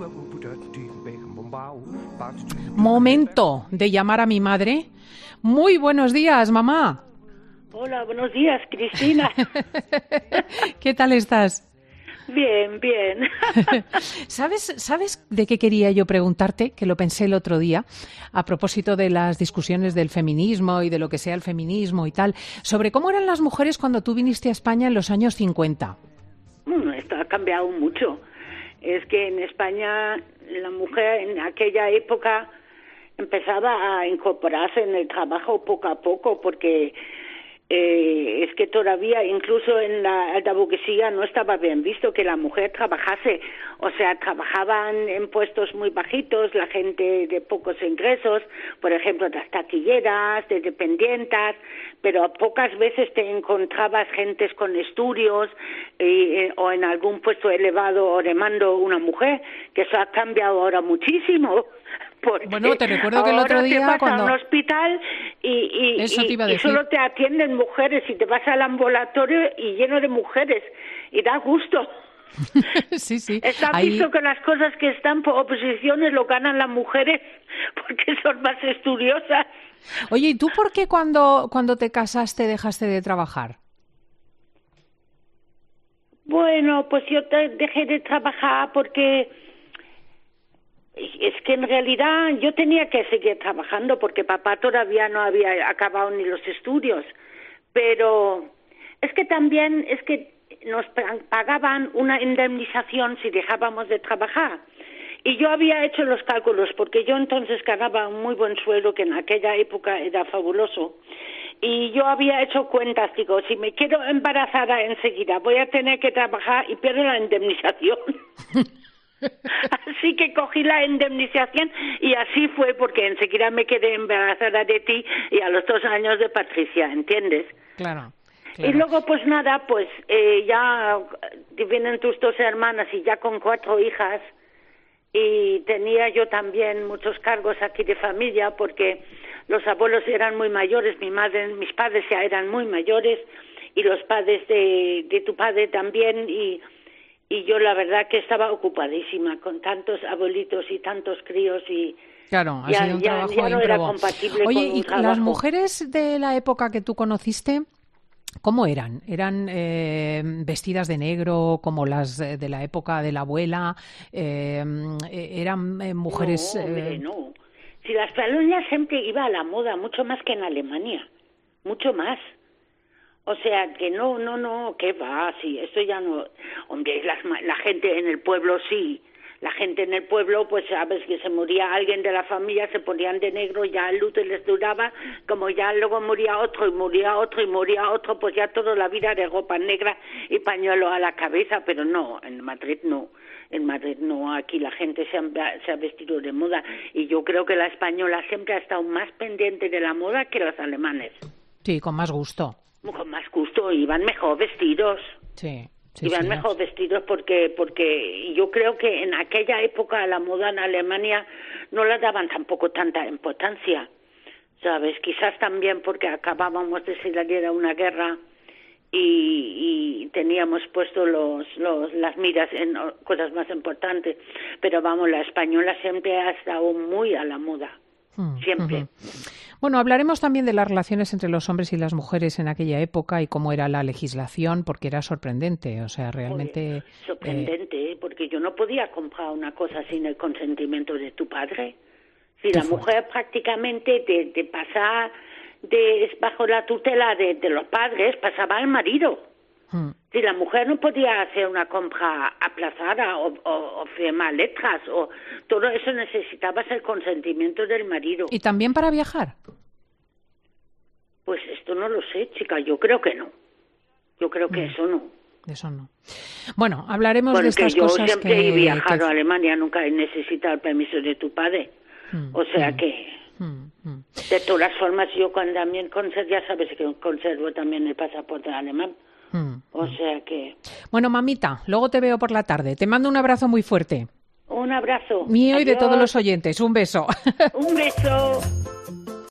Momento de llamar a mi madre. Muy buenos días, mamá. Hola, buenos días, Cristina. ¿Qué tal estás? Bien, bien. ¿Sabes de qué quería yo preguntarte? Que lo pensé el otro día, a propósito de las discusiones del feminismo y de lo que sea el feminismo y tal, sobre cómo eran las mujeres cuando tú viniste a España en los años 50. Esto ha cambiado mucho. Es que en España la mujer en aquella época empezaba a incorporarse en el trabajo poco a poco, porque es que todavía incluso en la alta burguesía no estaba bien visto que la mujer trabajase. O sea, trabajaban en puestos muy bajitos, la gente de pocos ingresos, por ejemplo, las taquilleras, de dependientas, pero pocas veces te encontrabas gentes con estudios o en algún puesto elevado o de mando una mujer, que eso ha cambiado ahora muchísimo. Bueno, te recuerdo que el otro día te vas cuando... a un hospital y solo te atienden mujeres, y te vas al ambulatorio y lleno de mujeres, y da gusto. Sí. Está visto que las cosas que están por oposiciones lo ganan las mujeres porque son más estudiosas. Oye, ¿y tú por qué cuando te casaste dejaste de trabajar? Bueno, pues yo dejé de trabajar porque... Es que en realidad yo tenía que seguir trabajando porque papá todavía no había acabado ni los estudios, pero es que también nos pagaban una indemnización si dejábamos de trabajar. Y yo había hecho los cálculos porque yo entonces ganaba un muy buen sueldo, que en aquella época era fabuloso. Y yo había hecho cuentas, digo, si me quedo embarazada enseguida voy a tener que trabajar y pierdo la indemnización. Así que cogí la indemnización y así fue, porque enseguida me quedé embarazada de ti y a los 2 años de Patricia, ¿entiendes? Claro. Y luego pues nada, pues ya vienen tus 2 hermanas y ya con 4 hijas, y tenía yo también muchos cargos aquí de familia porque los abuelos eran muy mayores, mis padres ya eran muy mayores, y los padres de tu padre también, y yo la verdad que estaba ocupadísima con tantos abuelitos y tantos críos, y claro, ha sido un trabajo ya no era compatible. Oye, con un ¿y trabajo? Las mujeres de la época que tú conociste, cómo eran? ¿Eran vestidas de negro como las de la época de la abuela? ¿Eran mujeres...? No, hombre, no. Si la España siempre iba a la moda, mucho más que en Alemania, mucho más. O sea, que no, que va, sí, esto ya no... Hombre, la gente en el pueblo sí, la gente en el pueblo, pues sabes que se moría alguien de la familia, se ponían de negro, ya el luto les duraba, como ya luego moría otro, y moría otro, y moría otro, pues ya toda la vida de ropa negra y pañuelo a la cabeza, pero no, en Madrid no. En Madrid no, aquí la gente se ha vestido de moda, y yo creo que la española siempre ha estado más pendiente de la moda que los alemanes. Sí, con más gusto. Con más gusto, iban mejor vestidos. Sí, iban mejor vestidos porque yo creo que en aquella época la moda en Alemania no la daban tampoco tanta importancia, ¿sabes? Quizás también porque acabábamos de salir a una guerra y teníamos puesto las miras en cosas más importantes, pero vamos, la española siempre ha estado muy a la moda, siempre. Bueno, hablaremos también de las relaciones entre los hombres y las mujeres en aquella época y cómo era la legislación, porque era sorprendente, o sea, realmente... Sorprendente, porque yo no podía comprar una cosa sin el consentimiento de tu padre. Si la mujer prácticamente de pasar bajo la tutela de los padres, pasaba al marido. Si la mujer no podía hacer una compra aplazada o firmar letras, o todo eso, necesitabas el consentimiento del marido. ¿Y también para viajar? Pues esto no lo sé, chica, yo creo que no. Yo creo que eso no. Eso no. Bueno, hablaremos de estas cosas. Yo siempre he viajado a Alemania, nunca he necesitado el permiso de tu padre. O sea que... De todas formas, yo también ya sabes que conservo también el pasaporte alemán. O sea que... Bueno, mamita, luego te veo por la tarde. Te mando un abrazo muy fuerte. Un abrazo. Mío y de todos los oyentes. Un beso. Un beso.